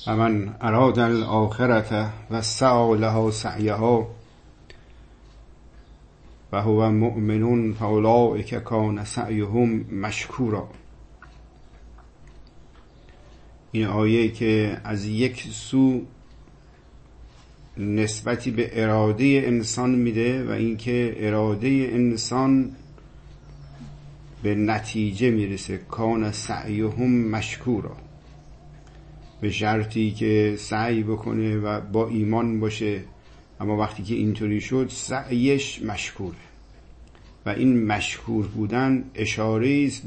فمن اراد الآخرة و سعی لها سعیها و هو مؤمن فاولئک کان سعیهم مشکورا. این آیه که از یک سو نسبتی به اراده انسان میده و اینکه اراده انسان به نتیجه میرسه، کان سعیهم مشکورا، به شرطی که سعی بکنه و با ایمان باشه. اما وقتی که اینطوری شد سعیش مشکوره و این مشکور بودن اشاره است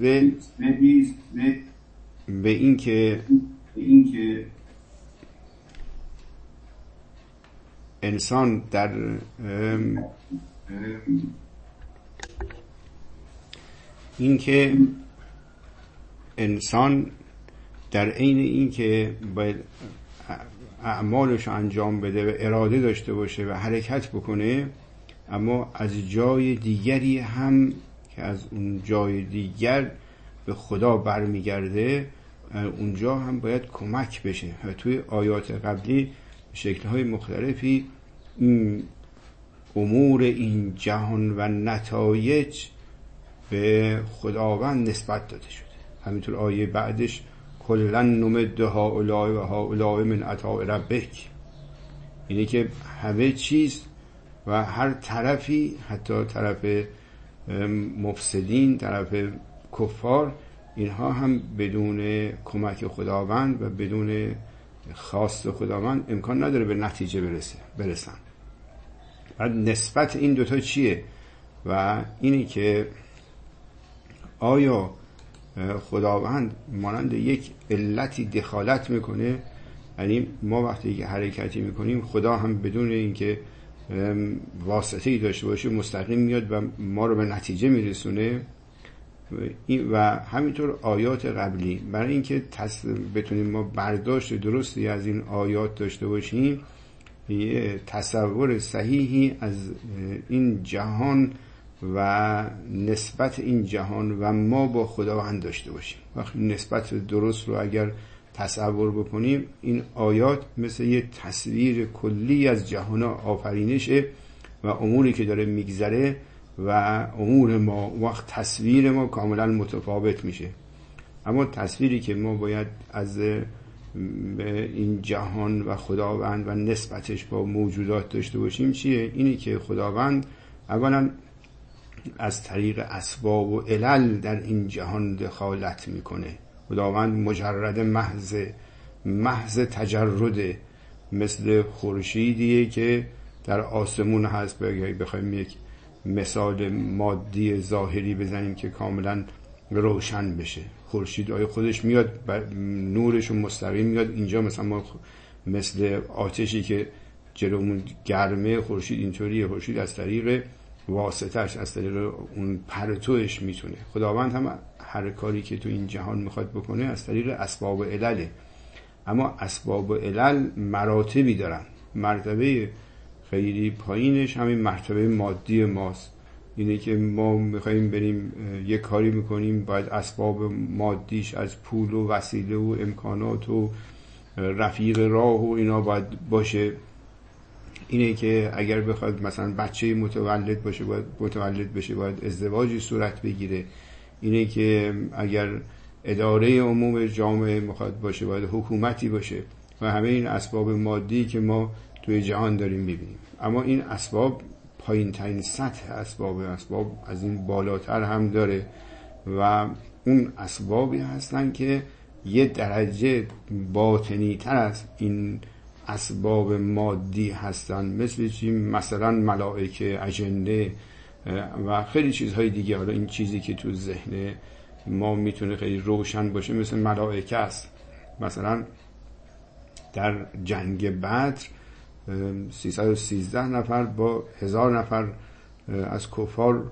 به اینکه انسان در عین اینکه باید اعمالش انجام بده و اراده داشته باشه و حرکت بکنه، اما از جای دیگری هم که از اون جای دیگر به خدا برمیگرده، اونجا هم باید کمک بشه. و توی آیات قبلی شکل‌های مختلفی این امور این جهان و نتایج به خداوند نسبت داده شده. همینطور آیه بعدش کلا نمد هؤلاء و هؤلاء من عطاء ربک، اینه که همه چیز و هر طرفی، حتی طرف مفسدین، طرف کفار، اینها هم بدون کمک خداوند و بدون خواست خداوند امکان نداره به نتیجه برسن. بعد نسبت این دوتا چیه؟ و اینی که آیا خداوند مانند یک علتی دخالت میکنه؟ یعنی ما وقتی که حرکتی میکنیم خدا هم بدون اینکه واسطه‌ای داشته باشه مستقیم میاد و ما رو به نتیجه میرسونه. و همینطور آیات قبلی، برای اینکه بتونیم ما برداشت درستی از این آیات داشته باشیم، یه تصور صحیحی از این جهان و نسبت این جهان و ما با خداوند داشته باشیم. وقتی نسبت درست رو اگر تصور بکنیم، این آیات مثل یه تصویر کلی از جهان آفرینشه و اموری که داره میگذره و امور ما، وقت تصویر ما کاملا متفاوت میشه. اما تصویری که ما باید از این جهان و خداوند و نسبتش با موجودات داشته باشیم چیه؟ اینی که خداوند اولا از طریق اسباب و علل در این جهان دخالت میکنه. خداوند مجرد محض تجرده، مثل خورشیدیه که در آسمون هست. بخوایم یک مثال مادی ظاهری بزنیم که کاملا روشن بشه، خورشید آیا خودش میاد نورش مستقیم میاد اینجا؟ مثلا ما مثل آتشی که جلومون گرمه، خورشید اینطوریه. خورشید از طریق واسطش، از طریق اون پرتوش میتونه. خداوند هم هر کاری که تو این جهان میخواد بکنه از طریق اسباب علله. اما اسباب علل مراتبی دارن. مرتبه خیلی پایینش همین مرتبه مادی ماست. اینه که ما میخواییم بریم یک کاری میکنیم، باید اسباب مادیش از پول و وسیله و امکانات و رفیق راه و اینا باید باشه. اینه که اگر بخواد مثلا بچه متولد بشه باید ازدواجی صورت بگیره. اینه که اگر اداره عموم جامعه میخواد باشه باید حکومتی باشه و همه این اسباب مادی که ما توی جهان داریم میبینیم. اما این اسباب پایین ترین سطح اسباب از این بالاتر هم داره و اون اسبابی هستن که یه درجه باطنی تر از این اسباب مادی هستن. مثل چی؟ مثلا ملائکه، اجنه و خیلی چیزهای دیگه. حالا این چیزی که تو ذهن ما میتونه خیلی روشن باشه مثل ملائکه است. مثلا در جنگ بدر 313 نفر با 1000 نفر از کفار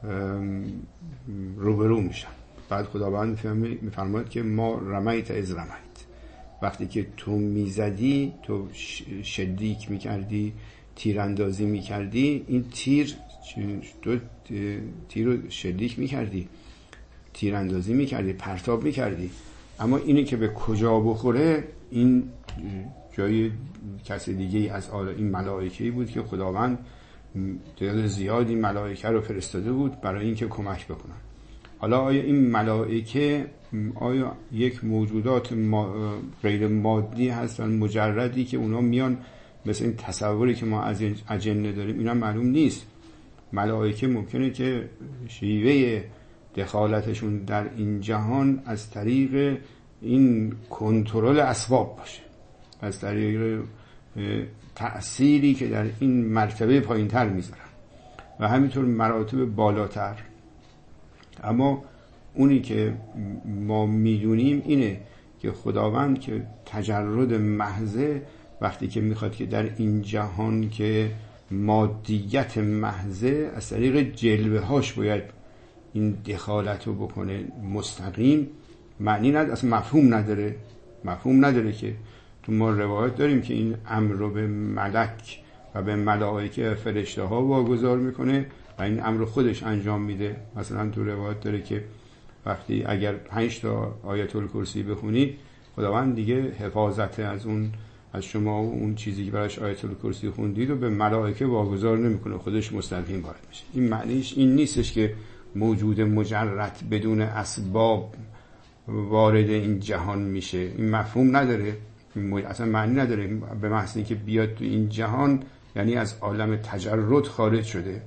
روبرو میشن. بعد خداوند میفرماید که ما رمیت از رمیت، وقتی که تو میزدی، تو شلیک میکردی، تیراندازی میکردی، این تو تیر رو شلیک میکردی، تیراندازی میکردی، پرتاب میکردی. اما اینی که به کجا بخوره این جای کسی دیگه از این ملائکه‌ای بود که خداوند تعداد زیادی ملائکه رو فرستاده بود برای اینکه کمک بکنن. حالا آیا این ملائکه آیا یک موجودات غیر مادی هستن مجردی که اونا میان مثل این تصوری که ما از اجنه داریم؟ اینا معلوم نیست. ملائکه ممکنه که شیوه دخالتشون در این جهان از طریق این کنترل اسباب باشه، از طریق تأثیری که در این مرتبه پایین‌تر میذارن و همینطور مراتب بالاتر. اما اونی که ما میدونیم اینه که خداوند که تجرد محضه، وقتی که میخواد که در این جهان که مادیت محضه، از طریق جلوه هاش باید این دخالت رو بکنه مستقیم، معنی نداره، اصلا مفهوم نداره که تو ما روایت داریم که این امر رو به ملک و به ملائکه فرشته ها واگذار میکنه و این امر خودش انجام میده. مثلا تو روایت داره که وقتی اگر 5 تا آیت الکرسی بخونید، خداوند دیگه حفاظت از شما و اون چیزی که براش آیت الکرسی خوندید و به ملائکه واگذار نمیکنه، خودش مستقیم وارد میشه. این معنیش این نیستش که موجود مجرد بدون اسباب وارد این جهان میشه. این مفهوم نداره، اصلا معنی نداره. به محض اینکه بیاد تو این جهان یعنی از عالم تجرد خارج شده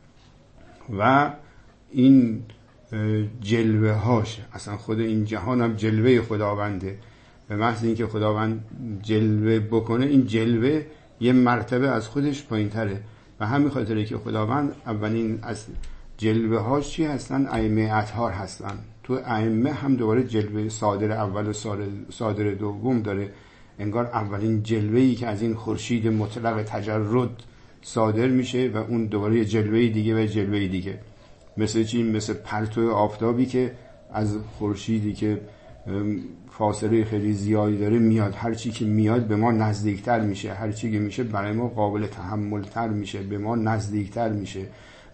و این جلوه هاش، اصلا خود این جهان هم جلوه خداونده. به محض اینکه خداوند جلوه بکنه، این جلوه یه مرتبه از خودش پایین تره و همین خاطره که خداوند اولین از جلوه هاش چی هستن؟ ائمه اطهار هستن. تو ائمه هم دوباره جلوه صادر اول و صادر دوم داره. انگار اولین جلوه‌ای که از این خورشید مطلق تجرد صادر میشه و اون دوباره جلوه دیگه و جلوه دیگه. مثل چی؟ مثل پرتو آفتابی که از خورشیدی که فاصله خیلی زیادی داره میاد، هر چی که میاد به ما نزدیکتر میشه، هر چی که میشه برای ما قابل تحملتر میشه، به ما نزدیکتر میشه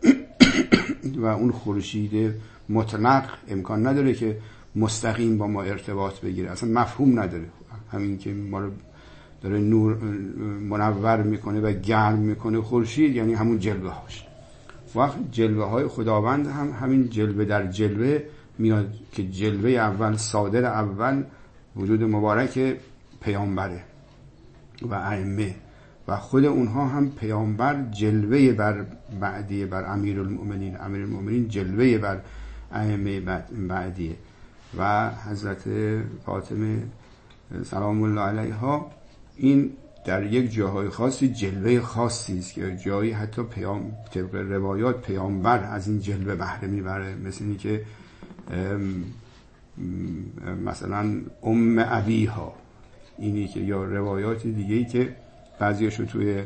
و اون خورشید مطلق امکان نداره که مستقیم با ما ارتباط بگیره، اصلا مفهوم نداره. همین که ما رو داره نور منور میکنه و گرم میکنه خورشید، یعنی همون جلوه هاش. وقت جلوه های خداوند هم همین جلوه در جلوه میاد که جلوه اول، صادر اول وجود مبارک پیامبره و ائمه و خود اونها هم پیامبر جلوه بر بعدیه، بر امیرالمؤمنین جلوه بر ائمه بعدیه و حضرت فاطمه سلام الله علیها. این در یک جاهای خاصی جلوه خاصی است که جایی حتی طبق روایات پیامبر از این جلوه بهره میبره، مثل اینی که مثلا ابیها، اینی که یا روایات دیگه‌ای که بعضیاشو توی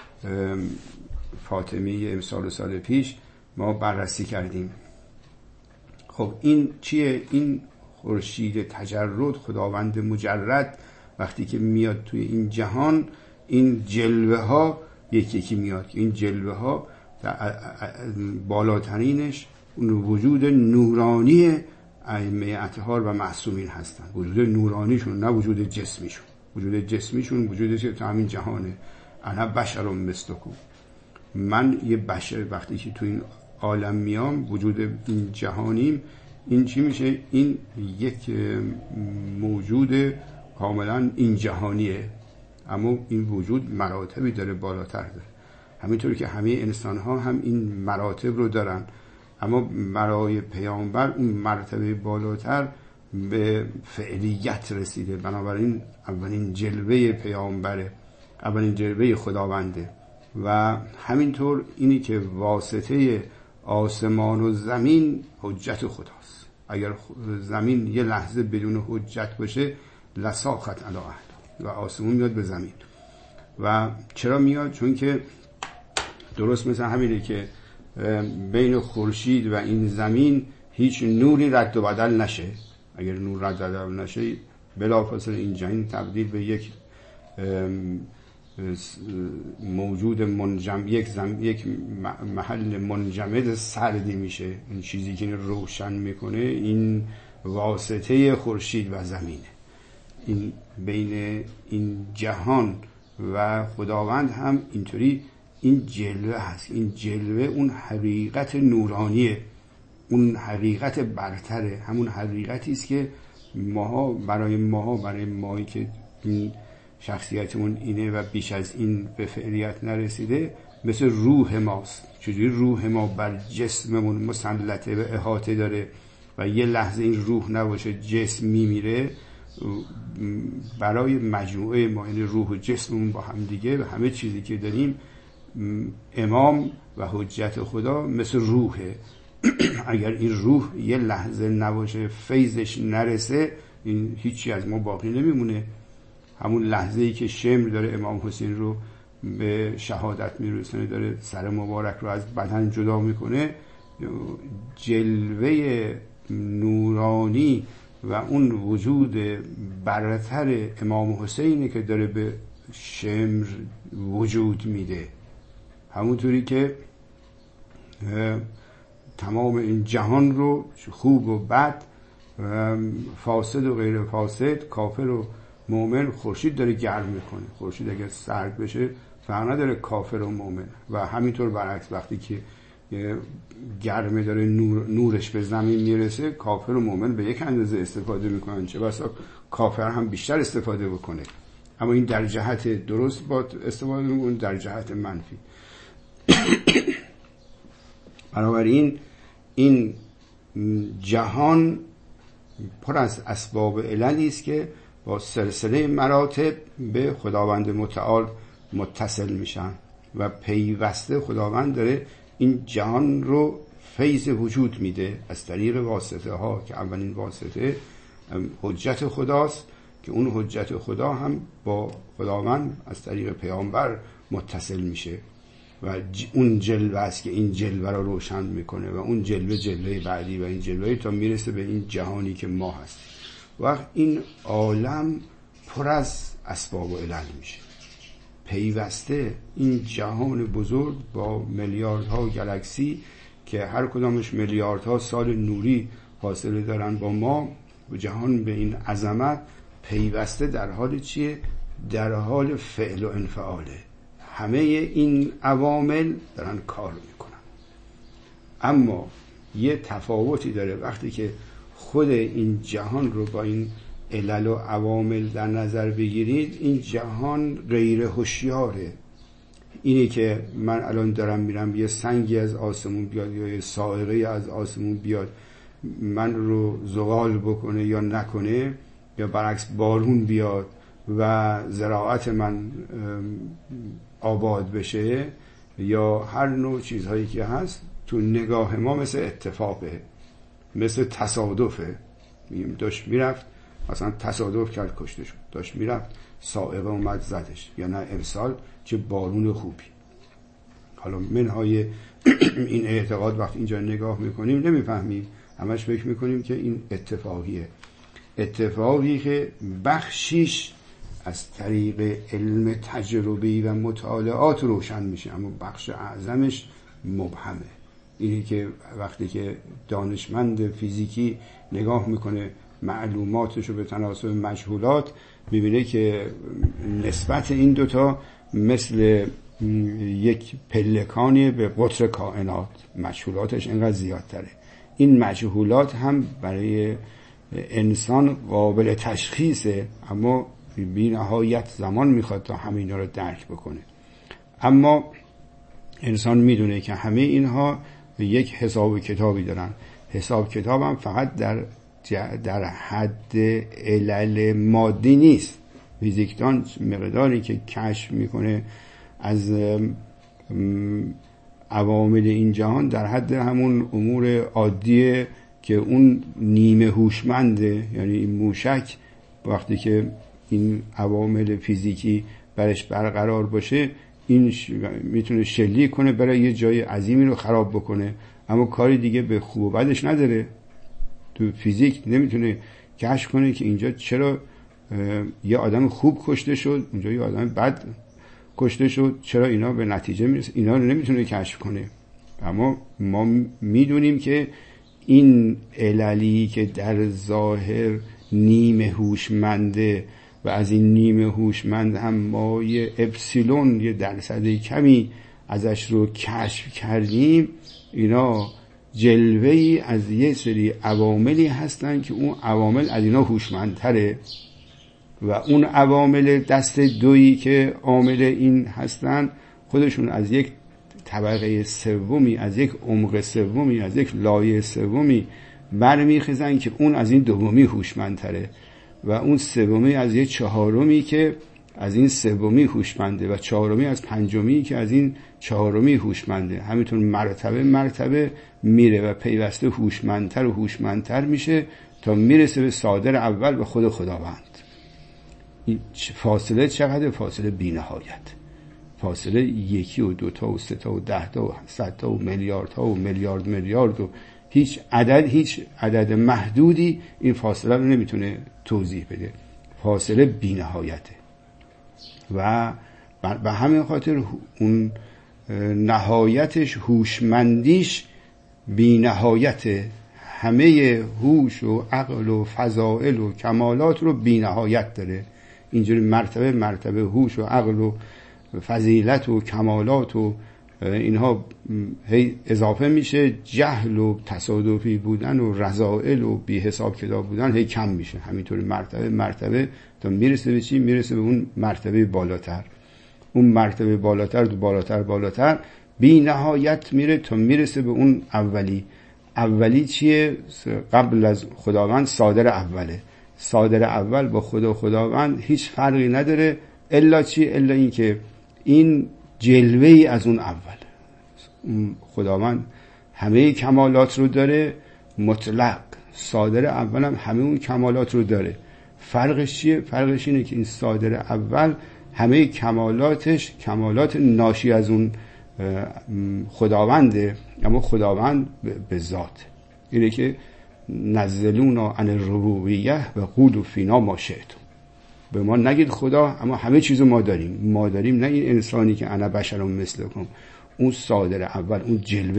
فاطمی امسال و سال پیش ما بررسی کردیم. خب این چیه؟ این خورشید تجرد، خداوند مجرد، وقتی که میاد توی این جهان، این جلوه ها یکی یکی میاد. این جلوه ها بالاترینش اون وجود نورانی ائمه اطهار و معصومین هستن، وجود نورانیشون، نه وجود جسمیشون. وجود جسمیشون وجودی که تو همین جهانه. انا بشر مثلکم، من یه بشر. وقتی که تو این عالم میام، وجود این جهانیم، این چی میشه؟ این یک موجود کاملا این جهانیه، اما این وجود مراتبی داره، بالاتر داره. همینطوری که همه انسان ها هم این مراتب رو دارن، اما برای پیامبر اون مرتبه بالاتر به فعلیت رسیده. بنابراین اولین جلوه پیامبره، اولین جلوه خداونده. و همینطور اینی که واسطه آسمان و زمین حجت خداست. اگر زمین یه لحظه بدون حجت باشه، لساخت علی اهل، و آسمون میاد به زمین. و چرا میاد؟ چون که درست مثل همینه که بین خورشید و این زمین هیچ نوری رد و بدل نشه. اگر نور رد و بدل نشه، بلافاصله این جهان تبدیل به یک موجود منجمد، یک محل منجمد سردی میشه. این چیزی که روشن میکنه این واسطه خورشید و زمینه. این بین این جهان و خداوند هم اینطوری این جلوه هست. این جلوه اون حقیقت نورانیه، اون حقیقت برتره، همون حقیقتی است که برای ماهایی که این شخصیتمون اینه و بیش از این به فعلیت نرسیده، مثل روح ماست. چجوری روح ما بر جسممون مسلطه و احاطه داره و یه لحظه این روح نباشه جسم میمیره. برای مجموعه ما، یعنی روح و جسممون با هم دیگه و همه چیزی که داریم، امام و حجت خدا مثل روحه. اگر این روح یه لحظه نباشه، فیضش نرسه، این هیچی از ما باقی نمیمونه. همون لحظه‌ای که شمر داره امام حسین رو به شهادت میرسونه، داره سر مبارک رو از بدن جدا میکنه، جلوه نورانی و اون وجود برتر امام حسینی که داره به شمر وجود میده. همونطوری که تمام این جهان رو، خوب و بد، فاسد و غیر فاسد، کافر و مؤمن، خورشید داره گرم میکنه. خورشید اگر سرد بشه فرق نداره کافر و مؤمن. و همینطور برعکس، وقتی که گرمه داره نورش به زمین میرسه، کافر و مؤمن به یک اندازه استفاده میکنن، چه بسا کافر هم بیشتر استفاده بکنه. اما این در جهت درست با استفاده میکنه، در جهت منفی. بنابراین این جهان پر از اسباب عللی است که با سلسله مراتب به خداوند متعال متصل میشن و پیوسته خداوند داره این جهان رو فیض وجود میده از طریق واسطه ها، که اولین واسطه حجت خداست، که اون حجت خدا هم با خداوند از طریق پیامبر متصل میشه و اون جلوه است که این جلوه رو روشن میکنه و اون جلوه بعدی و این جلوه تا میرسه به این جهانی که ما هستیم. وقت این عالم پر از اسباب و علل میشه، پیوسته این جهان بزرگ با میلیاردها گلکسی که هر کدامش میلیاردها سال نوری فاصله دارن با ما، و جهان به این عظمت پیوسته در حال چیه؟ در حال فعل و انفعاله. همه این عوامل دارن کار میکنن. اما یه تفاوتی داره وقتی که خود این جهان رو با این علل و عوامل در نظر بگیرید. این جهان غیر هوشیاره. اینی که من الان دارم میرم یه سنگی از آسمون بیاد یا یه صاعقه از آسمون بیاد من رو زغال بکنه یا نکنه، یا برعکس بارون بیاد و زراعت من آباد بشه، یا هر نوع چیزهایی که هست، تو نگاه ما مثل اتفاقه، مثل تصادفه. داشت میرفت مثلا تصادف کرد کشته شد، داشت میرفت صاعقه اومد زدش، یا نه امسال چه بارون خوبی. حالا منهای این اعتقاد وقتی اینجا نگاه میکنیم نمیفهمیم، همش فکر میکنیم که این اتفاقی که بخشیش از طریق علم تجربی و مطالعات روشن میشه، اما بخش اعظمش مبهمه. اینی که وقتی که دانشمند فیزیکی نگاه میکنه معلوماتش رو به تناسب مجهولات، میبینه که نسبت این دوتا مثل یک پلکانی به قطر کائنات، مجهولاتش اینقدر زیادتره. این مجهولات هم برای انسان قابل تشخیصه، اما بی نهایت زمان میخواد تا همه رو درک بکنه. اما انسان میدونه که همه اینها یک حساب کتابی دارن. حساب کتاب هم فقط در حد علل مادی نیست. فیزیکدان مقداری که کشف میکنه از عوامل این جهان در حد همون امور عادیه که اون نیمه هوشمنده، یعنی این موشک وقتی که این عوامل فیزیکی برش برقرار باشه، این میتونه شلیک کنه برای یه جای عظیمی رو خراب بکنه، اما کاری دیگه به خوب و بدش نداره. تو فیزیک نمیتونه کشف کنه که اینجا چرا یه آدم خوب کشته شد، اونجا یه آدم بد کشته شد، چرا اینا به نتیجه میرسه. اینا رو نمیتونه کشف کنه. اما ما میدونیم که این عللی که در ظاهر نیمه هوشمنده و از این نیمه هوشمند هم ما یه اپسیلون، یه درصد کمی ازش رو کشف کردیم، اینا جلوه‌ای از یه سری عواملی هستن که اون عوامل از اینا هوشمندتره و اون عوامل دست دویی که عامل این هستن خودشون از یک طبقه سومی، از یک عمق سومی، از یک لایه سومی برمیخیزن که اون از این دومی هوشمندتره و اون سومی از یک چهارمی که از این سومی هوشمنده و چهارمی از پنجمی که از این چهارمی هوشمنده. همینطور مرتبه میره و پیوسته هوشمندتر و هوشمندتر میشه تا میرسه به صادر اول و خود خداوند. این فاصله چقدر؟ فاصله بی‌نهایت. فاصله 1 و 2 تا و 3 تا و 10 تا و 100 تا و میلیاردها و میلیارد و هیچ عدد محدودی این فاصله رو نمیتونه توضیح بده. فاصله بی‌نهایته و به همین خاطر اون نهایتش، هوشمندیش بی‌نهایته. همه هوش و عقل و فضائل و کمالات رو بی‌نهایت داره. اینجوری مرتبه هوش و عقل و فضیلت و کمالات و اینها هی اضافه میشه، جهل و تصادفی بودن و رذائل و بی حساب کتاب بودن هی کم میشه. همینطوری مرتبه تا میرسه به چی؟ میرسه به اون مرتبه بالاتر. اون مرتبه بالاتر بی نهایت میره تا میرسه به اون اولی چیه؟ قبل از خداوند صادر اوله. صادر اول با خداوند هیچ فرقی نداره الا چی؟ الا این که این جلوه‌ای از اون اول. خداوند همه کمالات رو داره مطلق، صادر اول هم همه اون کمالات رو داره. فرقش چیه؟ فرقش اینه که این صادر اول همه کمالاتش کمالات ناشی از اون خداونده، اما خداوند به ذات اینه که نزلونا عن الربوبیه و قولوا فینا ما شئتم. به ما نگید خدا، اما همه چیزو ما داریم، نه این انسانی که انا بشرم مثلکم. اون صادر اول، اون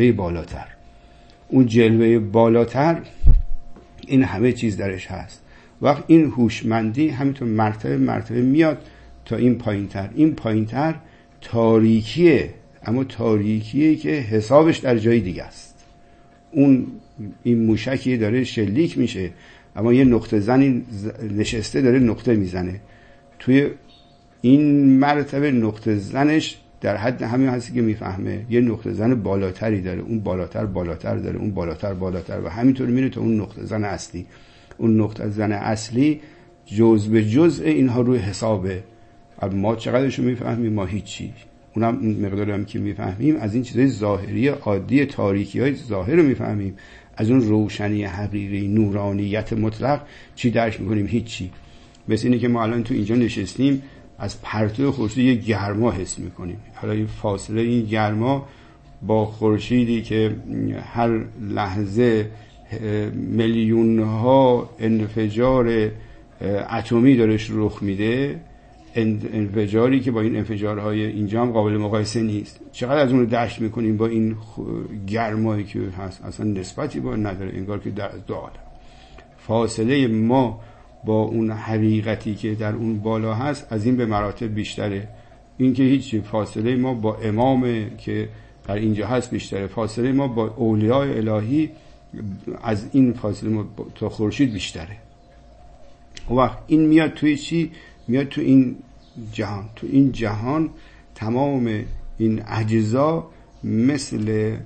جلوه بالاتر این همه چیز درش هست. وقت این هوشمندی همینطور مرتبه میاد تا این پایینتر تاریکیه، اما تاریکیه که حسابش در جای دیگه است. این موشکی داره شلیک میشه، اما یه نقطه زنی نشسته داره نقطه میزنه. توی این مرتبه نقطه زنش در حد همین هستی که میفهمه یه نقطه زن بالاتری داره، اون بالاتر داره، اون بالاتر و همینطور میره تا اون نقطه زن اصلی. اون نقطه زن اصلی جزء به جزء اینها روی حسابه. ما چقدرشو میفهمیم؟ ما هیچی. اونم این مقداری هم که میفهمیم از این چیزای ظاهری عادی تاریکی‌های ظاهر رو میفهمیم. از اون روشنی حقیقی نورانیت مطلق چی درک میکنیم؟ هیچی. مثل اینه که ما الان تو اینجا نشستیم، از پرتو خورشید یه گرما حس میکنیم. حالا این فاصله این گرما با خورشیدی که هر لحظه میلیون ها انفجار اتمی دارش رخ میده، انفجاری که با این انفجارهای اینجا هم قابل مقایسه نیست. چقدر از اون رو دشت میکنیم با این گرمایی که هست، اصلا نسبتی با نداره، انگار که در دو عالم. فاصله ما با اون حقیقتی که در اون بالا هست از این به مراتب بیشتره. این که هیچی. فاصله ما با امام که در اینجا هست بیشتره. فاصله ما با اولیاء الهی از این فاصله ما تا خورشید بیشتره. وقت این میاد توی چی؟ میاد تو این جهان. تو این جهان تمام این اجزا مثل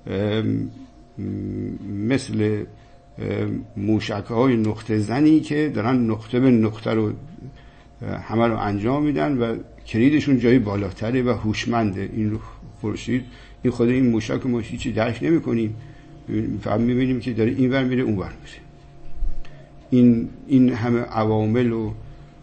موشک‌های نقطه زنی که دارن نقطه به نقطه رو همه رو انجام میدن و کلیدشون جایی بالاتره و هوشمنده. این خورشید، این خود این موشک ما هیچی درک نمی‌کنیم، فقط می‌بینیم که داره این ور میره اون ور میره. این همه عوامل و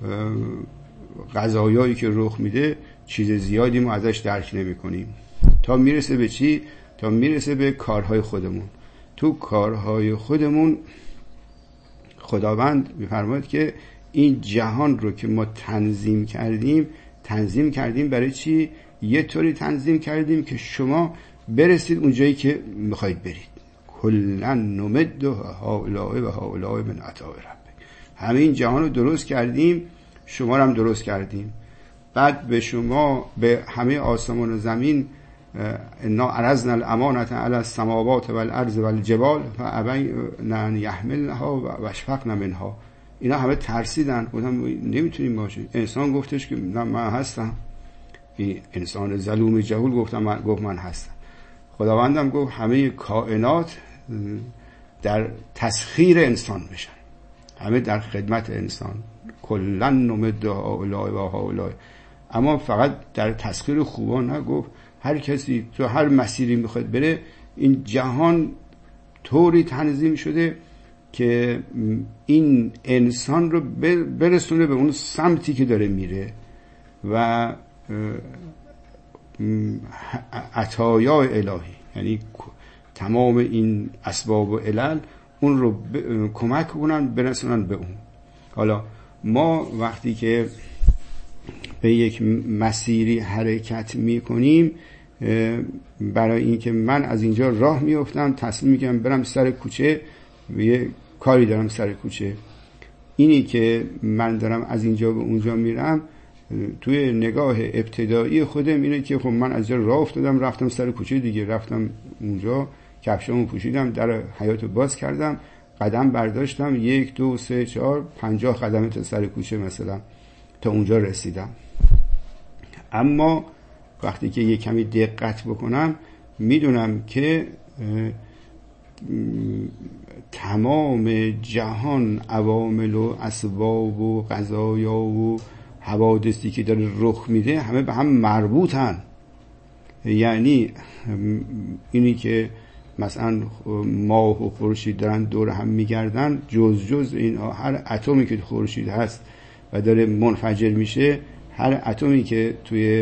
قضایایی که رخ میده چیز زیادی ما ازش درک نمی‌کنیم تا میرسه به چی؟ تا میرسه به کارهای خودمون. تو کارهای خودمون خداوند می‌فرماید که این جهان رو که ما تنظیم کردیم برای چی؟ یه طوری تنظیم کردیم که شما برسید اون جایی که میخواید برید. کلن نمد هؤلاء و هؤلاء من عطاء ربک. همه این جهان رو درست کردیم، شما رو هم درست کردیم. بعد به شما، به همه آسمان و زمین، انا عرضنا الامانة علی السماوات والارض والجبال فابین ان یحملنها واشفقن منها. اینا همه ترسیدن، گفتن نمیتونیم باشیم. انسان گفتش که نه من هستم. این انسان ظلوم جهول گفت من هستم. خداوندم گفت همه کائنات در تسخیر انسان بشن، همه در خدمت انسان. کلا نمد هؤلاء و هؤلاء. اما فقط در تسخیر خوبان نگفت. هر کسی تو هر مسیری میخواد بره، این جهان طوری تنظیم شده که این انسان رو برسونه به اون سمتی که داره میره و عطایا الهی، یعنی تمام این اسباب و علل اون رو کمک کنن برسونن به اون. حالا ما وقتی که به یک مسیری حرکت میکنیم، برای اینکه من از اینجا راه میافتم، تصمیم میگم برم سر کوچه، یه کاری دارم سر کوچه، اینی که من دارم از اینجا به اونجا میرم، توی نگاه ابتدایی خودم اینه که خب من از اینجا راه افتادم، رفتم سر کوچه دیگه، رفتم اونجا، کفشامو پوشیدم، در حیاط باز کردم، قدم برداشتم، 1 2 3 4 50 قدم تا سر کوچه مثلا، تا اونجا رسیدم. اما وقتی که یه کمی دقت بکنم میدونم که تمام جهان، عوامل و اسباب و قضایا و حوادثی که داره رخ میده همه به هم مربوطن. یعنی اینی که مثلا ماه و خورشید دارن دور هم میگردن، جز این هر اتمی که خورشید هست و داره منفجر میشه، هر اتمی که توی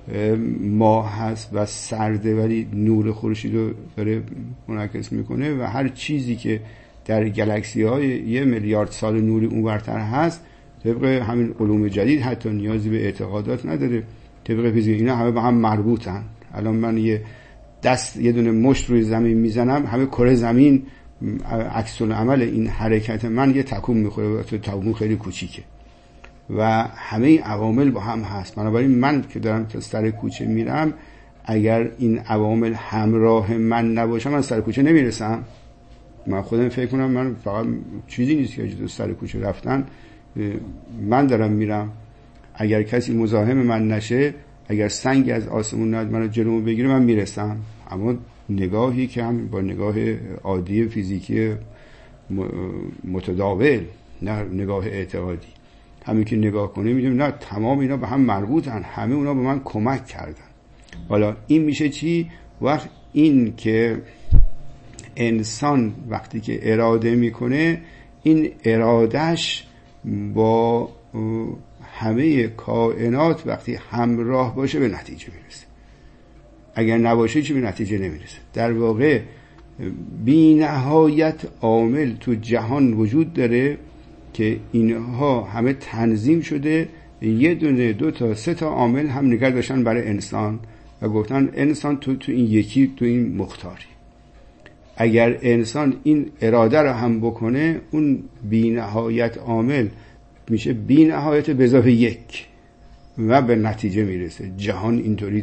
ماه هست و سرده ولی نور خورشید رو داره منعکس میکنه، و هر چیزی که در گلکسی های 1 میلیارد سال نوری اونورتر هست، طبق همین علوم جدید حتی نیازی به اعتقادات نداره، طبق فیزیک اینا همه با هم مربوطن. الان من یه دونه مشت روی زمین میزنم، همه کره زمین عکس العمل این حرکت من یه تکون میخوره و تکون خیلی کوچیکه و همه این عوامل با هم هست. بنابراین من که دارم تا سر کوچه میرم، اگر این عوامل همراه من نباشم، من سر کوچه نمیرسم. من خودم فکر کنم من فقط چیزی نیست که تو سر کوچه رفتن، من دارم میرم. اگر کسی مزاحم من نشه، اگر سنگ از آسمون نیاد منو جلومو بگیره، من میرسم. اما نگاهی که هم با نگاه عادی فیزیکی متداول، نه نگاه اعتقادی، همین که نگاه کنیم میدونیم نه، تمام اینا به هم مربوطن، همه اونا به من کمک کردن. حالا این میشه چی؟ وقت این که انسان وقتی که اراده میکنه، این ارادهش با همه کائنات وقتی همراه باشه به نتیجه میرسه. اگر نباشه چی به نتیجه نمیرسه. در واقع بی نهایت عامل تو جهان وجود داره که اینها همه تنظیم شده، 1 2 2 تا 3 تا عامل هم نگه داشتن برای انسان و گفتن انسان تو این یکی، تو این مختاری. اگر انسان این اراده رو هم بکنه، اون بی نهایت عامل میشه بی نهایت به اضافه 1 و به نتیجه میرسه. جهان اینطوری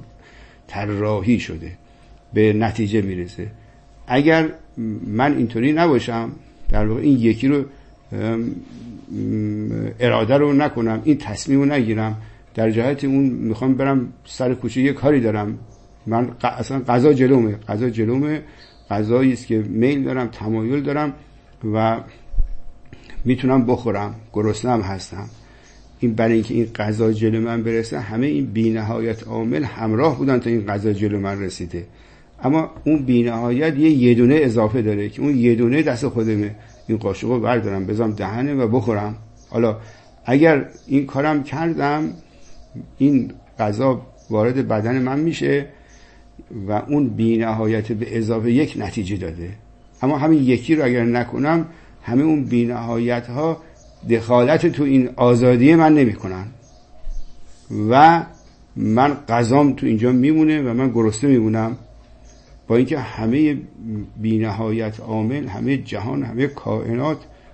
طراحی شده، به نتیجه میرسه. اگر من اینطوری نباشم، در واقع این یکی رو اراده رو نکنم، این تصمیم رو نگیرم، در جهت اون میخوام برم سر کوچه یه کاری دارم، من اصلا قضا جلومه، قضایی است که میل دارم، تمایل دارم و میتونم بخورم، گرسنه‌ام هستم، این برای اینکه این قضا جلو من برسه، همه این بی‌نهایت عامل همراه بودن تا این قضا جلو من رسیده. اما اون بی‌نهایت یه دونه اضافه داره که اون یه دونه دست خودمه، این قاشقو بردارم بذارم دهنه و بخورم. حالا اگر این کارم کردم، این غذا وارد بدن من میشه و اون بی‌نهایت به اضافه 1 نتیجه داده. اما همین یکی رو اگر نکنم، همه اون بی‌نهایت ها دخالت تو این آزادی من نمی کنن و من غذام تو اینجا میمونه و من گرسنه میمونم، با اینکه همه بی‌نهایت عامل، همه جهان، همه کائنات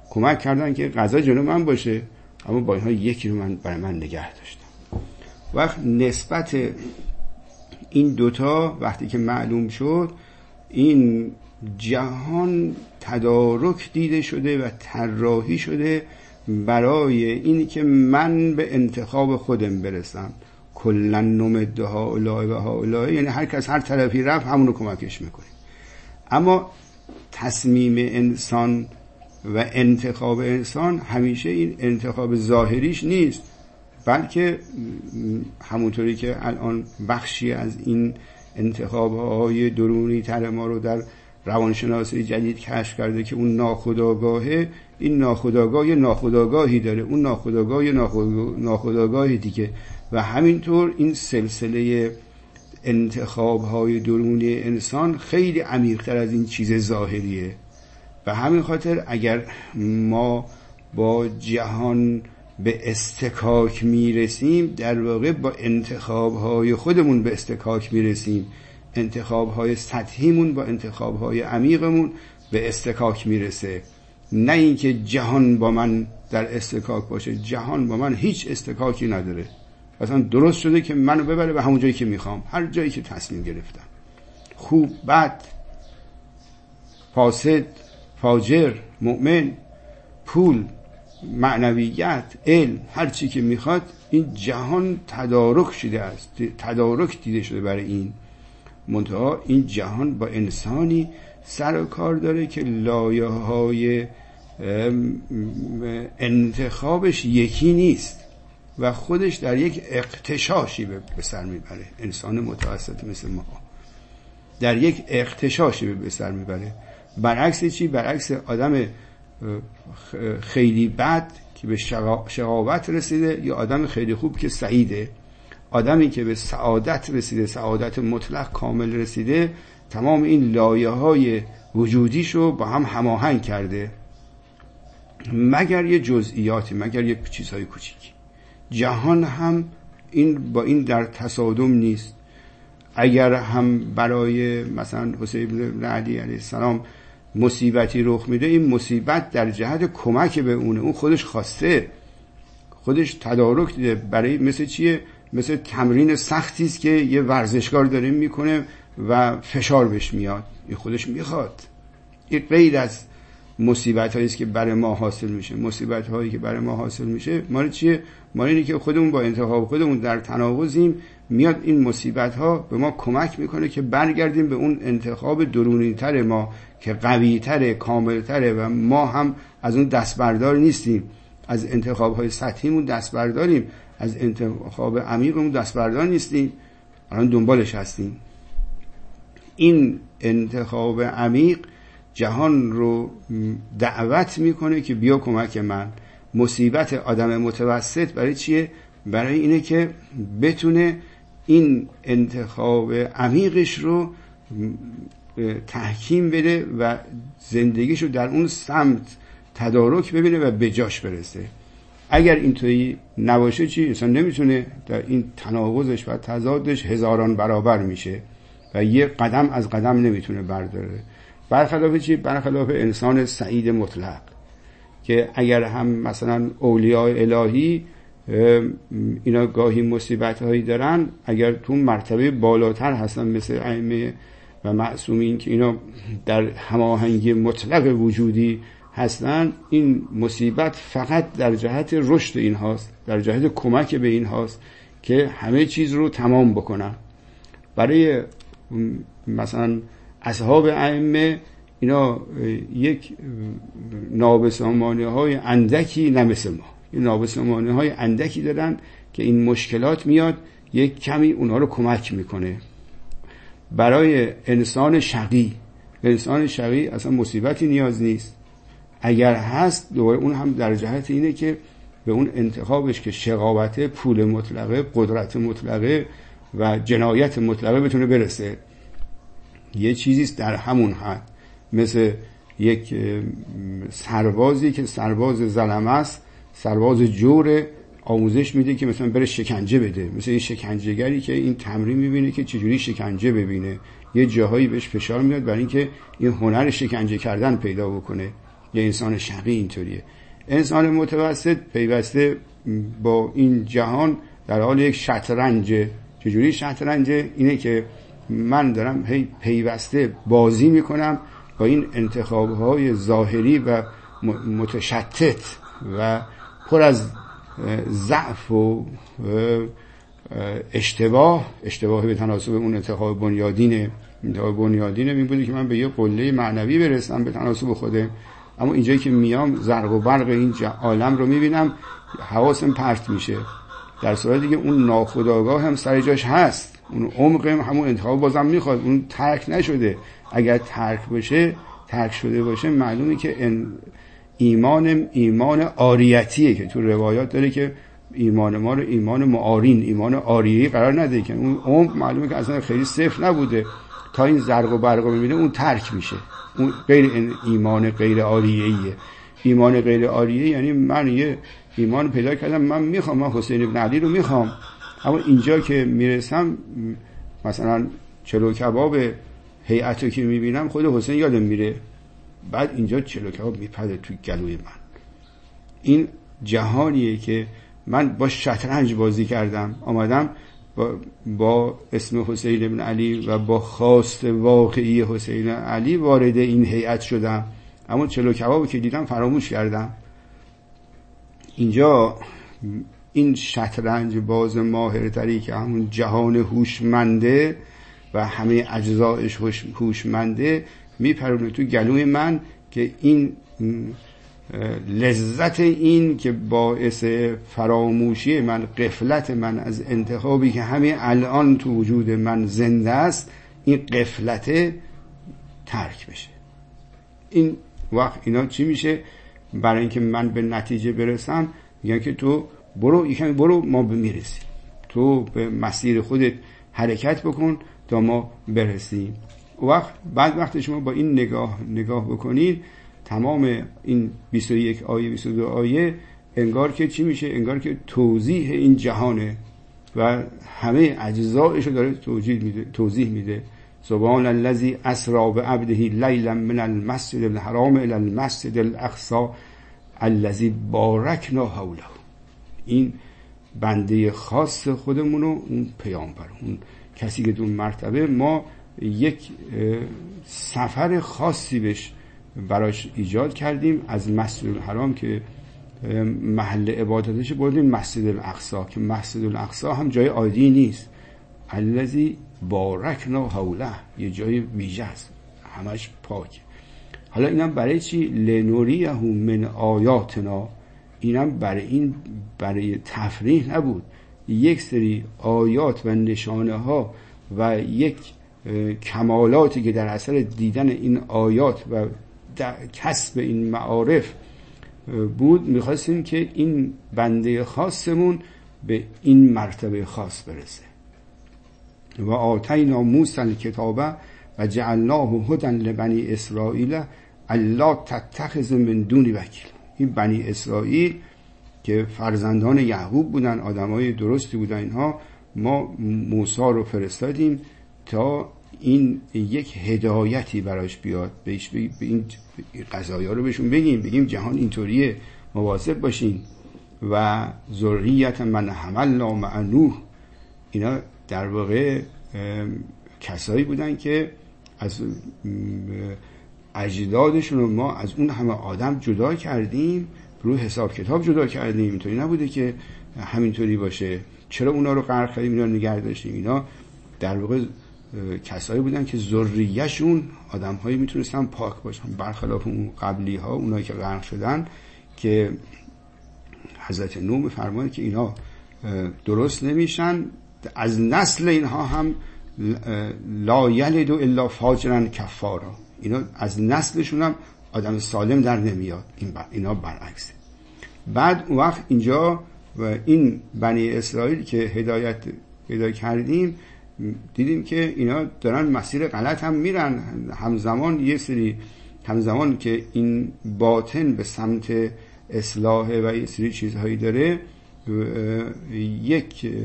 کمک کردن که غذا جلو من باشه، اما با اینها یکی رو برای من نگه داشتم. وقت نسبت این دوتا وقتی که معلوم شد، این جهان تدارک دیده شده و طراحی شده برای اینی که من به انتخاب خودم برسم. کلا نمد هؤلاء و هؤلاء، یعنی هر کس هر طرفی رفت همونو کمکش میکنه. اما تصمیم انسان و انتخاب انسان همیشه این انتخاب ظاهریش نیست، بلکه همونطوری که الان بخشی از این انتخاب‌های درونی تر ما رو در روانشناسی جدید کشف کرده که اون ناخودآگاهه، این ناخودآگاه ناخودآگاهی داره، اون ناخودآگاه دیگه، و همینطور این سلسله انتخاب‌های درونی انسان خیلی عمیق‌تر از این چیز ظاهریه. و همین خاطر اگر ما با جهان به استکاک میرسیم، در واقع با انتخاب‌های خودمون به استکاک میرسیم. انتخاب‌های سطحیمون با انتخاب‌های عمیقمون به استکاک میرسه، نه اینکه جهان با من در استکاک باشه. جهان با من هیچ استکاکی نداره، اصلا درست شده که منو ببره به همون جایی که میخوام، هر جایی که تصمیم گرفتم. خوب، بد، فاسد، فاجر، مؤمن، پول، معنویت، علم، هر چی که میخواد، این جهان تدارک شده است، تدارک دیده شده برای این. منتها این جهان با انسانی سر و کار داره که لایه‌های انتخابش یکی نیست و خودش در یک اغتشاشی به سر میبره. انسان متوسط مثل ما در یک اغتشاشی به سر میبره. برعکس چی؟ برعکس آدم خیلی بد که به شقاوت رسیده، یا آدم خیلی خوب که سعیده. آدمی که به سعادت رسیده، سعادت مطلق کامل رسیده، تمام این لایه‌های وجودیشو با هم هماهنگ کرده، مگر یه جزئیاتی، مگر یه چیزهای کوچیکی. جهان هم این با این در تصادم نیست. اگر هم برای مثلا حسین بن علی علیه السلام مصیبتی رخ میده، این مصیبت در جهت کمک به اون خودش خواسته، خودش تدارک دیده. برای مثل چیه؟ مثل تمرین سختی است که یه ورزشکار داره میکنه و فشار بهش میاد، این خودش میخواد. این غیر از مصیبت هایی است که برای ما حاصل میشه. مصیبت هایی که برای ما حاصل میشه مال چیه؟ مال اینه که خودمون با انتخاب خودمون در تناقضیم، میاد این مصیبت ها به ما کمک میکنه که برگردیم به اون انتخاب درونی تر ما که قوی تره، کامل تره، و ما هم از اون دستبردار نیستیم. از انتخاب های سطحیمون دستبرداریم، از انتخاب عمیقمون دستبردار نیستیم، الان دنبالش هستیم. این انتخاب عمیق جهان رو دعوت میکنه که بیا کمک من. مصیبت آدم متوسط برای چیه؟ برای اینه که بتونه این انتخاب عمیقش رو تحکیم بده و زندگیشو در اون سمت تدارک ببینه و به جاش برسه. اگر اینطوری نباشه چی؟ اصلا نمیتونه، در این تناقضش و تضادش هزاران برابر میشه و یه قدم از قدم نمیتونه برداره. برخلاف چی؟ برخلاف انسان سعید مطلق که اگر هم مثلا اولیاء الهی اینا گاهی مصیبت هایی دارن، اگر تو مرتبه بالاتر هستن مثل ائمه و معصومین که اینا در هماهنگی مطلق وجودی هستن، این مصیبت فقط در جهت رشد این هاست، در جهت کمک به این هاست که همه چیز رو تمام بکنن. برای مثلا اصحاب ائمه اینا یک نابسامانی های اندکی، نه مثل ما، این نابسامانی های اندکی دارن که این مشکلات میاد یک کمی اونها رو کمک میکنه. برای انسان شقی اصلا مصیبتی نیاز نیست. اگر هست دوباره اون هم در جهت اینه که به اون انتخابش که شقاوت، پول مطلقه، قدرت مطلقه و جنایت مطلقه بتونه برسه. یه چیزیست در همون حد، مثل یک سربازی که سرباز ظلمه است، سرباز جور، آموزش میده که مثلا بره شکنجه بده. مثل این شکنجهگری که این تمرین میبینه که چجوری شکنجه ببینه، یه جاهایی بهش فشار میاد برای اینکه این هنر شکنجه کردن پیدا بکنه. یه انسان شقی اینطوریه. انسان متوسط پیوسته با این جهان در حال یک شطرنجه. چجوری شطرنجه؟ اینه که من دارم پیوسته بازی میکنم با این انتخابهای ظاهری و متشتت و پر از ضعف و اشتباه به تناسب اون انتخاب بنیادینه. انتخاب بنیادینه این بوده که من به یه قله معنوی برسم به تناسب خودم، اما اینجایی که میام زرق و برق این عالم رو میبینم حواسم پرت میشه، در صورتی که اون ناخودآگاه هم سر جاش هست، اون عمق همون انتخاب بازم میخواد، اون ترک نشده. اگر ترک شده باشه معلومه که ایمان آریتیه که تو روایات داره که ایمان ما رو ایمان معارین، ایمان آریهی قرار نده، که اون عمق معلومه که اصلا خیلی صفر نبوده. تا این زرق و برق رو میبینه اون ترک میشه، اون غیر ایمان غیر آریهیه. ایمان غیر آریه یعنی من یه ایمان پیدا کردم، من حسین بن علی رو میخوام، اما اینجا که میرسم مثلا چلو کباب هیئت رو که میبینم خود حسین یادم میره، بعد اینجا چلو کباب میپره تو گلوی من. این جهانیه که من با شطرنج بازی کردم، آمدم با اسم حسین بن علی و با خواست واقعی حسین علی وارد این هیئت شدم، اما چلو کبابی که دیدم فراموش کردم. اینجا این شطرنج باز ماهرتری که همون جهان هوشمنده و همه اجزایش هوشمنده میپرونه تو گلوی من که این لذت این که باعث فراموشی من، غفلت من از انتخابی که همه الان تو وجود من زنده است، این غفلت ترک بشه. این وقت اینا چی میشه؟ برای اینکه من به نتیجه برسم میگن که تو برو ما میرسیم، تو به مسیر خودت حرکت بکن تا ما برسیم. بعد وقتی شما با این نگاه بکنید تمام این 21 آیه 22 آیه انگار که چی میشه؟ انگار که توضیح این جهانه و همه اجزایشو داره توضیح میده. سبحان الذی اسری بعبده لیلا من المسجد الحرام الى المسجد الاقصی الذی بارکنا حوله. این بنده خاص خودمونو، اون پیامبر، اون کسی که دون مرتبه ما یک سفر خاصی براش ایجاد کردیم، از مسجد الحرام که محل عبادتش بردیم مسجد الاقصی، که مسجد الاقصی هم جای عادی نیست. الذی بارکنا حوله، یه جای ویژه است، همش پاک. حالا اینم برای چی؟ لنوریه من آیاتنا. اینم برای تفریح نبود، یک سری آیات و نشانه ها و یک کمالاتی که در اثر دیدن این آیات و کسب این معارف بود، میخواستیم که این بنده خاصمون به این مرتبه خاص برسه. و آتینا موسی الکتاب و جعلناه هدی لبنی اسرائیل الا تتخذ من دونی وکیل. این بنی اسرائیل که فرزندان یعقوب بودن، آدمای درستی بودن، اینها ما موسی رو فرستادیم تا این یک هدایتی براش بیاد، به این قضایا رو بهشون بگیم جهان اینطوریه، مواظب باشین. و ذریت من حملنا مع نوح، اینا در واقع کسایی بودن که از اجدادشون رو ما از اون همه آدم جدا کردیم، روی حساب کتاب جدا کردیم. اینطوری نبوده که همینطوری باشه. چرا اونا رو غرق کردیم، اینا رو نگه داشتیم؟ اینا در واقع کسایی بودن که ذریه‌شون آدم‌هایی میتونستن پاک باشن، برخلاف اون قبلی ها، اونایی که غرق شدن، که حضرت نوح می‌فرماید که اینا درست نمیشن، از نسل اینها هم لا یلد الا فاجرا کفارا. اینا از نسلشون هم آدم سالم در نمیاد. اینا برعکسه. بعد اون وقت اینجا و این بنی اسرائیل که هدایت پیدا کردیم، دیدیم که اینا دارن مسیر غلط هم میرن. همزمان که این باطن به سمت اصلاح و یه سری چیزهایی داره، یک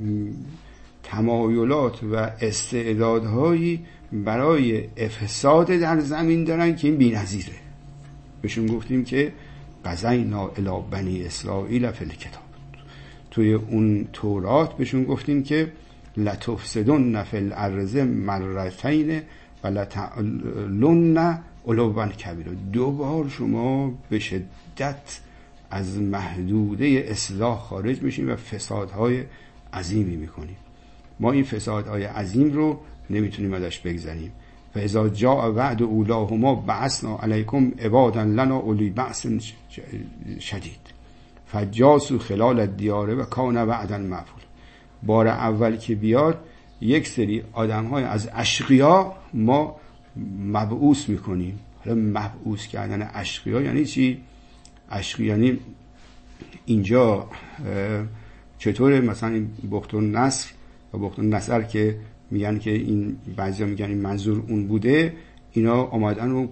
تمایلات و استعدادهایی برای افساد در زمین دارن که این بی‌نظیره. بهشون گفتیم که قضینا الی بنی اسرائیل فی الکتاب، توی اون تورات بهشون گفتیم که لتفسدن فی الارض مرتین و لتعلن علوا کبیرا، 2 بار شما به شدت از محدوده اصلاح خارج میشین و فسادهای عظیمی میکنیم. ما این فسادهای عظیم رو نمیتونیم ازش بگذریم. فاذا جاء وعد اولاهما بعثنا علیکم عبادا لنا اولی بأس شدید فجاسوا خلال الدیار و کان وعدا مفعولا. بار اول که بیاد یک سری آدم‌های از اشقیا ما مبعوث میکنیم. حالا مبعوث کردن اشقیا یعنی چی؟ اشقیا یعنی اینجا چطوره مثلا این بخت النصر و بخت النصر که میگن که این بعضیا میگن این منظور اون بوده، اینا آمدن و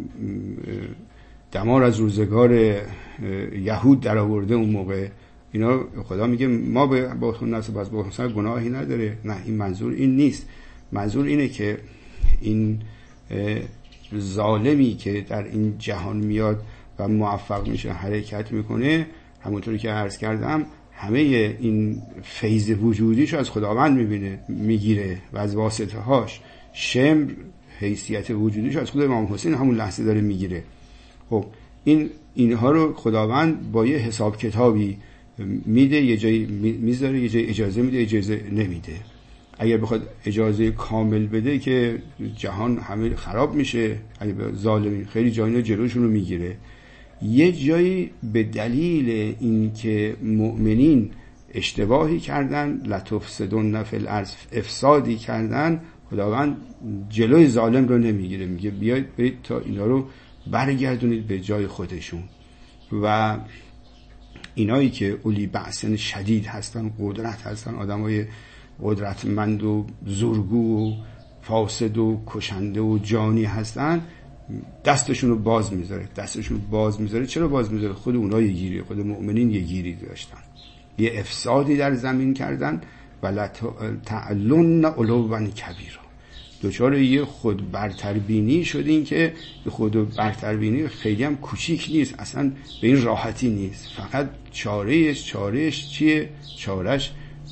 دمار از روزگار یهود در آورده اون موقع. اینا خدا میگه ما به بخت النصر باز بخت النصر گناهی نداره. نه، این منظور این نیست. منظور اینه که این ظالمی که در این جهان میاد و موفق میشه حرکت میکنه، همونطوری که عرض کردم همه این فیض وجودیش از خداوند میگیره و از واسطه هاش. شمر حیثیت وجودیش از خود امام حسین همون لحظه داره میگیره. خب اینها رو خداوند با یه حساب کتابی میده، یه جایی میذاره، یه جایی اجازه میده، اجازه نمیده. اگر بخواد اجازه کامل بده که جهان همه خراب میشه، اگه به ظالمین خیلی جایی جلوشون رو میگیره. یه جایی به دلیل اینکه مؤمنین اشتباهی کردن، لتفسدن فی الارض افسادی کردن، خداوند جلوی ظالم رو نمیگیره، میگه بیاید برید تا اینا رو برگردونید به جای خودشون. و اینایی که اولی بأس شدید هستن، قدرت هستن، آدمای قدرتمند و زورگو و فاسد و کشنده و جانی هستن، دستشون رو باز میذاره. چرا باز میذاره؟ خود اونها یه گیری، خود مؤمنین یه گیری داشتن، یه افسادی در زمین کردن و تعلن علوا کبیرا، دوچار یه خود برتربینی شدین که خود برتربینی خیلی هم کوچیک نیست، اصلا به این راحتی نیست. فقط چارهش چیه؟ چارهش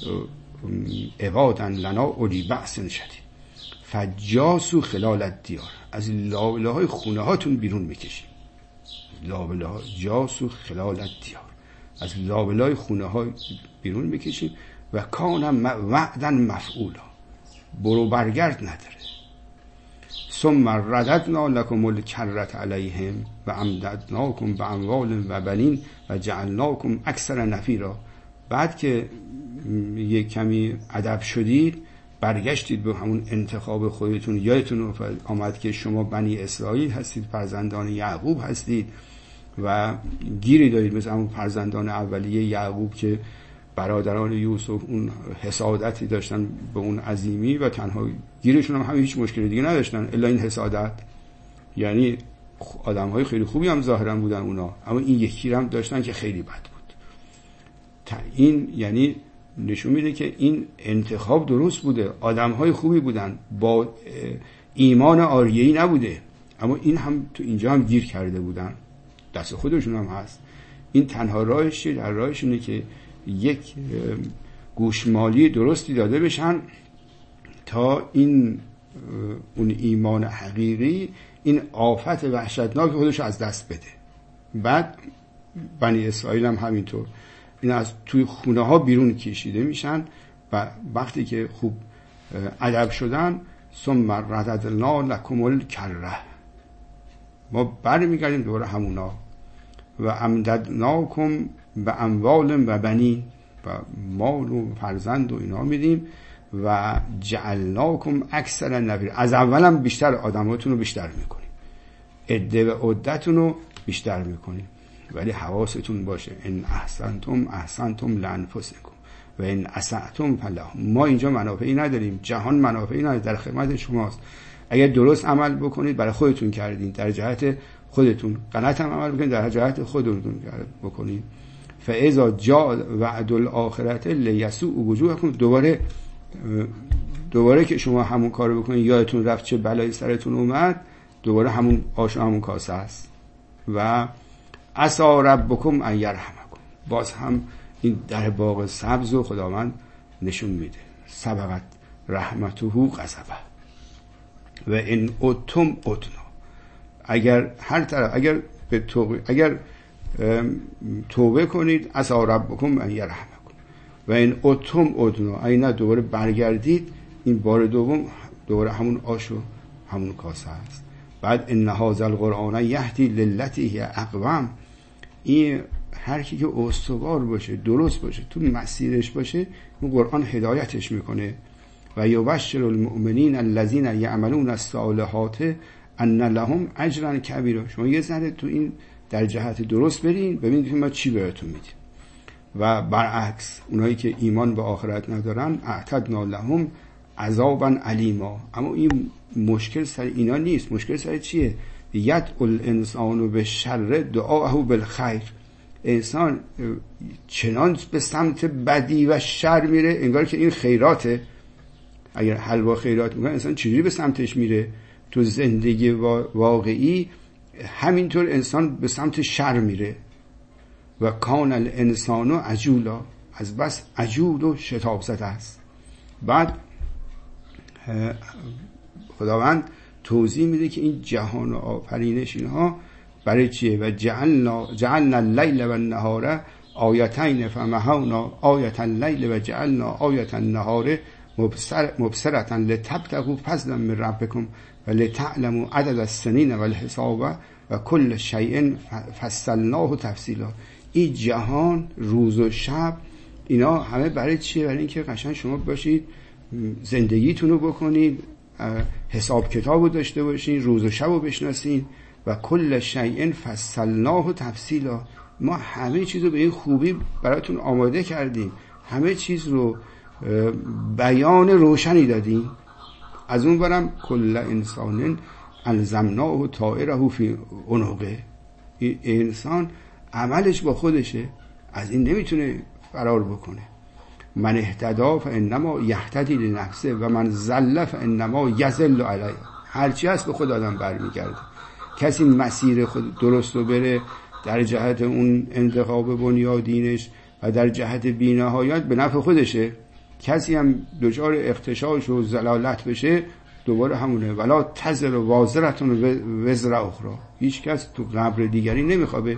عبادا لنا اولی بأس شدید فجاسوا خلال الدیار، از لابله های خونه هاتون بیرون میکشیم. لابله ها جاسوا خلال الدیار، از لابله های خونه ها بیرون میکشیم. و کان وعدا مفعولا، برو برگرد نداره. ثم رددنا لكم الکرة علیهم و امددناکم باموال و بنین و جعلناکم اکثر نفیرا. بعد که یک کمی ادب شدید، برگشتید به همون انتخاب خودتون. یادتون آمد که شما بنی اسرائیل هستید، فرزندان یعقوب هستید و گیری دارید مثل همون فرزندان اولیه یعقوب که برادران یوسف اون حسادتی داشتن به اون عظیمی و تنها گیرشون هم هیچ مشکلی دیگه نداشتن الا این حسادت. یعنی آدم‌های خیلی خوبی هم ظاهرا بودن اونا، اما این یکی هم داشتن که خیلی بد بود. این یعنی نشون میده که این انتخاب درست بوده، آدم‌های خوبی بودن، با ایمان آریه‌ای نبوده، اما این هم تو اینجا هم گیر کرده بودن، دست خودشون هم هست. این تنها راهش در راهش اینه که یک گوشمالی درستی داده بشن تا این اون ایمان حقیقی این آفت وحشتناک خودش از دست بده. بعد بنی اسرائیل هم همینطور، این از توی خونه ها بیرون کشیده میشن و وقتی که خوب ادب شدن، ثم رددنا لکم الکرة، ما برمیگردیم دوباره همونا. و امددناکم به اموال و بنین، و مال و فرزند و اینا میدیم. و جعلناکم اکثر نفیر، از اولم بیشتر آدماتون رو بیشتر میکنیم، عده و عدتون رو بیشتر میکنیم. ولی حواستون باشه، ان احسنتم احسنتم لانفسکم و ان اسأتم فلهم. ما اینجا منافعی نداریم، جهان منافعی نداره، در خدمت شماست. اگر درست عمل بکنید برای خودتون کردین، در جهت خودتون. غلط هم عمل بکنید در جهت خودتون بکنید. فاذا جاء وعد الاخره لیسوء وجوهکم، دوباره که شما همون کارو بکنید، یادتون رفت چه بلایی سرتون اومد، دوباره همون آش و همون کاسه است. و عسى ربکم ان یرحمکم. باز هم این در باغ سبز و خداوند نشون میده سبقت رحمته غضبه و ان عدتم عدنا. اگر هر طرف اگر توبه کنید عسى ربکم ان یرحمکم و ان عدتم عدنا، اگه نه دوباره برگردید، این بار دوم دوباره همون آش و همون کاسه است. بعد ان هذا القرآن یهدی للتی هی اقوم. این هر کی که استوار باشه، درست باشه، تو مسیرش باشه، این قرآن هدایتش میکنه. و یبشر المؤمنین الذین یعملون الصالحات ان لهم اجرا کبیرا. شما یه ذره تو این در جهت درست برین، ببینید که ما چی بهتون میدیم. و برعکس اونایی که ایمان به آخرت ندارن اعتدنا لهم عذابا علیما. اما این مشکل سر اینا نیست. مشکل سر چیه؟ یدعو الانسان بالشر دعاءه بالخیر. انسان چنان به سمت بدی و شر میره انگار که این خیراته. اگر حلوا خیرات میکنه، انسان چجوری به سمتش میره؟ تو زندگی واقعی همینطور انسان به سمت شر میره. و کان الانسان عجولا، از بس عجول و شتاب زده است. بعد خداوند توضیح میده که این جهان و آفرینش اینها برای چیه. و جعلنا اللیل و النهار آیتین فمحونا آیت اللیل و جعلنا آیت النهار مبصرة لتبتغوا فضلا من ربکم و لتعلموا عدد السنین و الحساب و کل شیء فصلناه تفصیلا. این جهان، روز و شب، اینا همه برای چیه؟ برای اینکه قشنگ شما باشید زندگیتون رو بکنید، حساب کتاب رو داشته باشین، روز و شب رو بشناسین. و کل شیء فصلناه تفصیلا. ما همه چیز رو به این خوبی براتون آماده کردیم، همه چیز رو بیان روشنی دادیم. از اون برم کل انسان الزمناه طائره فی عنقه. این انسان عملش با خودشه، از این نمیتونه فرار بکنه. من اهتدی فانما یهتدی لنفسه و من ضل فانما یضل علیها. هرچی هست به خود آدم برمیگرده. کسی مسیر خود درست رو بره در جهت اون انتخاب بنیادینش و در جهت بی‌نهایت به نفع خودشه. کسی هم دچار اغتشاش و ضلالت بشه دوباره همونه. ولا تزر وازرة وزر اخرى. هیچ کس تو قبر دیگری نمیخوابه.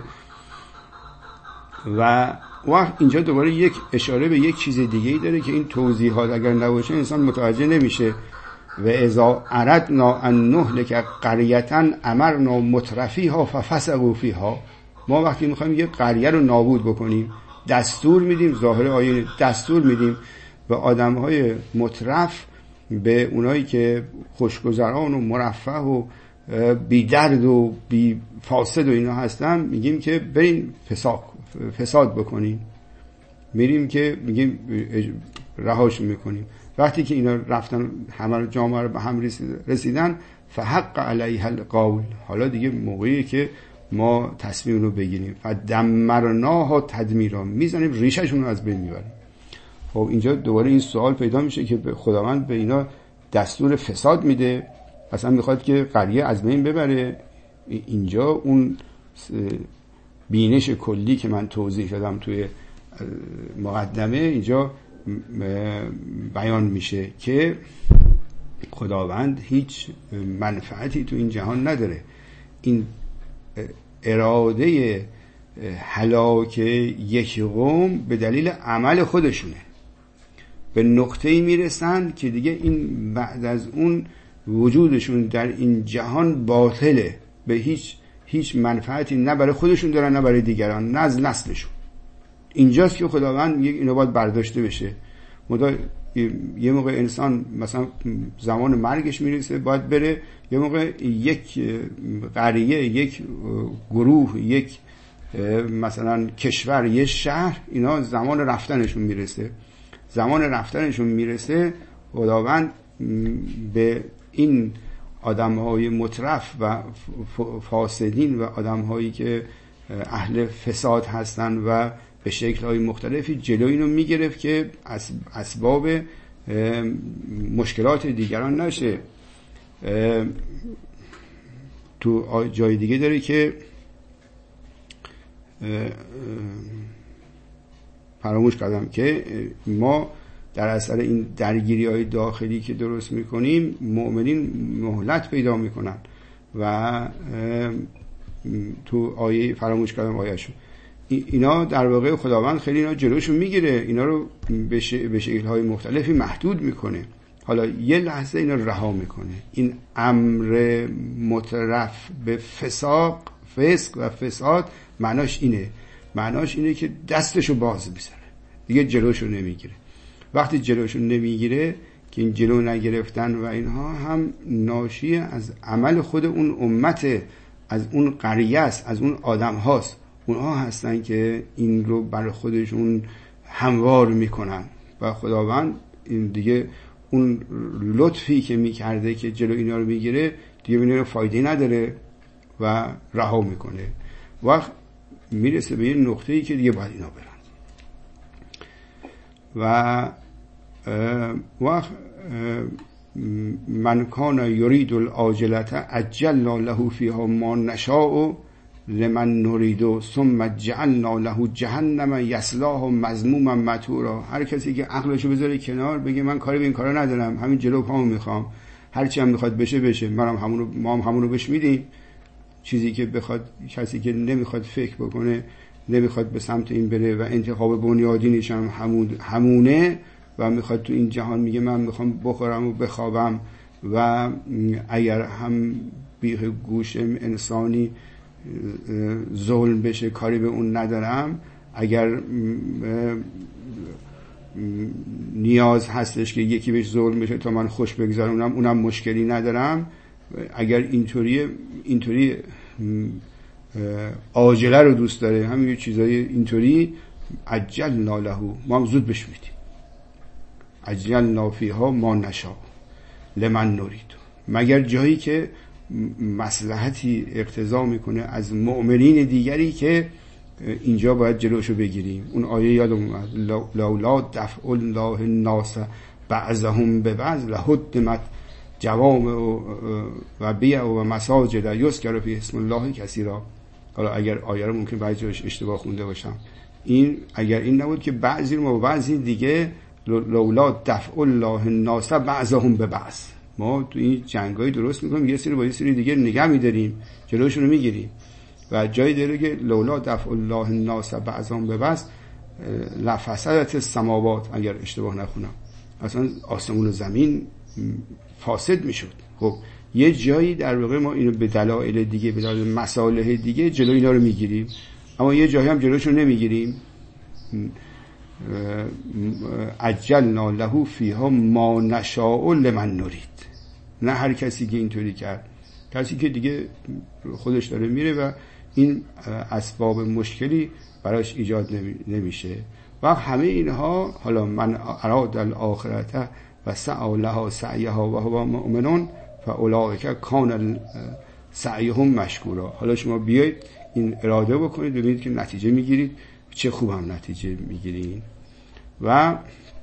و وقت اینجا دوباره یک اشاره به یک چیز دیگه‌ای داره که این توضیحات اگر نباشه انسان متوجه نمیشه. و اذا اردنا ان نهلك قرية امرنا مترفیها ففسقوا فیها. ما وقتی میخوایم یک قریه رو نابود بکنیم دستور میدیم، ظاهر آیه دستور میدیم به آدمهای مترف، به اونایی که خوشگذران و مرفه و بی درد و بی فاسد و اینا هستن، میگیم که برین فساد بکنین. میریم که میگیم رهاش میکنیم. وقتی که اینا رفتن همه جامعه رو به هم رسیدن فحق علیها القول. حالا دیگه موقعیه که ما تصمیم رو بگیریم. فدمرناها تدمیرا. میزنیم ریشهشون رو از بین میبریم. خب اینجا دوباره این سوال پیدا میشه که خداوند به اینا دستور فساد میده، اصلا میخواد که قریه از بین ببره. اینجا اون بینش کلی که من توضیح دادم توی مقدمه اینجا بیان میشه که خداوند هیچ منفعتی تو این جهان نداره. این اراده هلاک یک قوم به دلیل عمل خودشونه. به نقطه‌ای میرسن که دیگه این بعد از اون وجودشون در این جهان باطله. به هیچ منفعتی نه برای خودشون دارن نه برای دیگران نه از نسلشون. اینجاست که خداوند میگه اینو باید برداشته بشه. یه موقع انسان مثلا زمان مرگش میرسه باید بره، یه موقع یک قریه، یک گروه، یک مثلا کشور، یک شهر، اینا زمان رفتنشون میرسه. زمان رفتنشون میرسه خداوند به این آدم‌های مترف و فاسدین و آدم‌هایی که اهل فساد هستن و به شکل‌های مختلفی جلوی اینو میگرفت که اسباب مشکلات دیگران نشه. تو جای دیگه داره که فراموش کردم که ما در اثر این درگیری‌های داخلی که درست میکنیم مؤمنین مهلت پیدا میکنن و تو آیه فراموش کردم آیه‌شو، اینا در واقع خداوند خیلی اینا جلوشو میگیره، اینا رو به شکل‌های مختلفی محدود میکنه. حالا یه لحظه اینا رها میکنه. این امر مترف به فسق و فساد معناش اینه که دستشو باز میزنه، دیگه جلوشو نمیگیره. وقتی جلوشو نمیگیره که این جلو نگرفتن و اینها هم ناشی از عمل خود اون امت، از اون قریه است، از اون آدم هاست. اونها هستن که این رو برای خودشون هموار میکنن و خداوند این دیگه اون لطفی که میکرده که جلو اینا رو میگیره دیگه اینا رو فایده نداره و رها میکنه. وقت میرسه به یه نقطه‌ای که دیگه باید اینا برن و وقت من کان یرید العاجلة عجلنا له فیها ما نشاء لمن نرید ثم جعلنا له جهنم یصلاها مذموما مدحورا. هر کسی که عقلشو بذاره کنار بگه من کاری به این کارا ندارم، همین جلو پامو میخوام، هر چی هم میخواد بشه، ما هم همونو بهش میدیم. چیزی که بخواد، کسی که نمیخواد فکر بکنه، نمیخواد به سمت این بره و انتخاب بنیادینش هم همونه و میخواد تو این جهان، میگه من میخوام بخورم و بخوابم و اگر هم بیخ گوش انسانی ظلم بشه کاری به اون ندارم، اگر نیاز هستش که یکی بهش ظلم بشه تا من خوش بگذارونم اونم مشکلی ندارم. اگر اینطوری عاجله رو دوست داره، همین چیزای اینطوری، عجلنا له، ما هم زود بهش میدیم. عجلنا فیها ما نشاء لمن نرید، مگر جایی که مصلحتی اقتضا میکنه از مؤمنین دیگری که اینجا باید جلوشو بگیریم. اون آیه یادم اومد، لولا دفع الله الناس بعضهم ببعض لهدمت جوامع و بیع و مساجد یذکر فیها اسم الله کثیرا. حالا اگر آیه رو ممکن بعضی جاش اشتباه خونده باشم، این اگر این نبود که بعضی ما بعضی دیگه، لولا دفع الله الناس بعضهم ببعض، ما تو این جنگای درست میکنیم، یه سری با یه سری دیگه نگه میداریم، جلوشون رو میگیریم. و جایی داره که لولا دفع الله الناس بعضهم ببعض لفسدت السماوات، اگر اشتباه نخونم، اصلا آسمون و زمین فاسد میشد. خب یه جایی در واقع ما اینو به دلایل دیگه، به دلایل مصالح دیگه جلو اینا رو میگیریم، اما یه جایی هم جلوشون نمیگیریم. عجلنا له فیها ما نشاء لمن نرید. نه هر کسی که اینطوری کرد، کسی که دیگه خودش داره میره و این اسباب مشکلی براش ایجاد نمیشه. و همه اینها، حالا من اراد الاخرته و سعی لها سعیها و هو مؤمنون فاولئک کان سعیهم مشکورا. حالا شما بیایید این اراده بکنید، ببینید که نتیجه میگیرید، چه خوب هم نتیجه میگیرید. و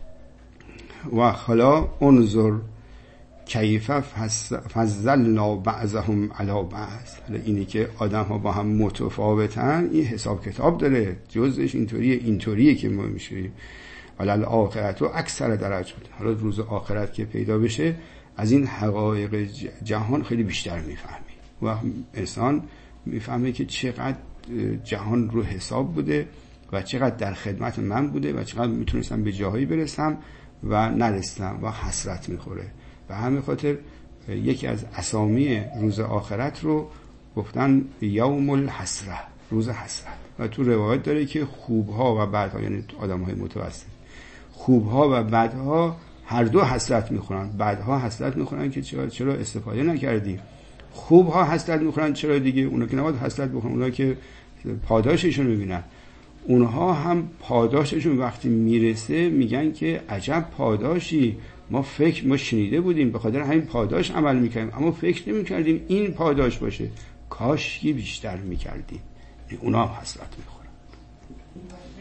حالا انظر کیف فضلنا بعضهم علی بعض. اینی که آدم ها با هم متفاوتن، این حساب کتاب داره، جزش اینطوریه که ما میشیم. ولی الاخرت و اکثر درجات، حالا روز آخرت که پیدا بشه از این حقایق جهان خیلی بیشتر میفهمی و انسان میفهمه که چقدر جهان رو حساب بوده و چقدر در خدمت من بوده و چقدر میتونستم به جاهایی برسم و نرسیدم و حسرت میخوره. و همین خاطر یکی از اسامی روز آخرت رو گفتن یوم الحسره، روز حسرت. و تو روایت داره که خوبها و بدها، یعنی آدم‌های متوسط، خوبها و بدها هر دو حسرت میخورن. بدها حسرت میخورن که چرا استفاده نکردیم، خوبها حسرت میخورن چرا دیگه اونا که نباید حسرت بخورن، اونا که پاداششون میبینن. اونها هم پاداششون وقتی میرسه میگن که عجب پاداشی، ما شنیده بودیم به خاطر همین پاداش عمل میکردیم، اما فکر نمیکردیم این پاداش باشه، کاش که بیشتر میکردیم. اونا هم حسرت میخورن.